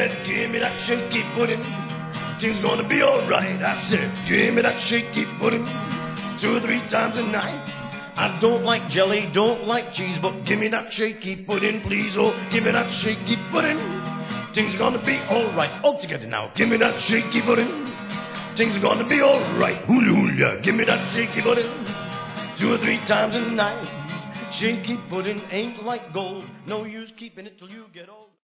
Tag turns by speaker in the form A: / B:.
A: said, give me that shaky pudding. Things gonna be alright. I said, give me that shaky pudding 2 or 3 times a night. I don't like jelly, don't like cheese, but give me that shaky pudding, please. Oh, give me that shaky pudding. Things are gonna be alright. All together now. Give me that shaky pudding. Things are gonna be alright. Hallelujah. Give me that shaky pudding 2 or 3 times a night. Shaky pudding ain't like gold. No use keeping it till you get old.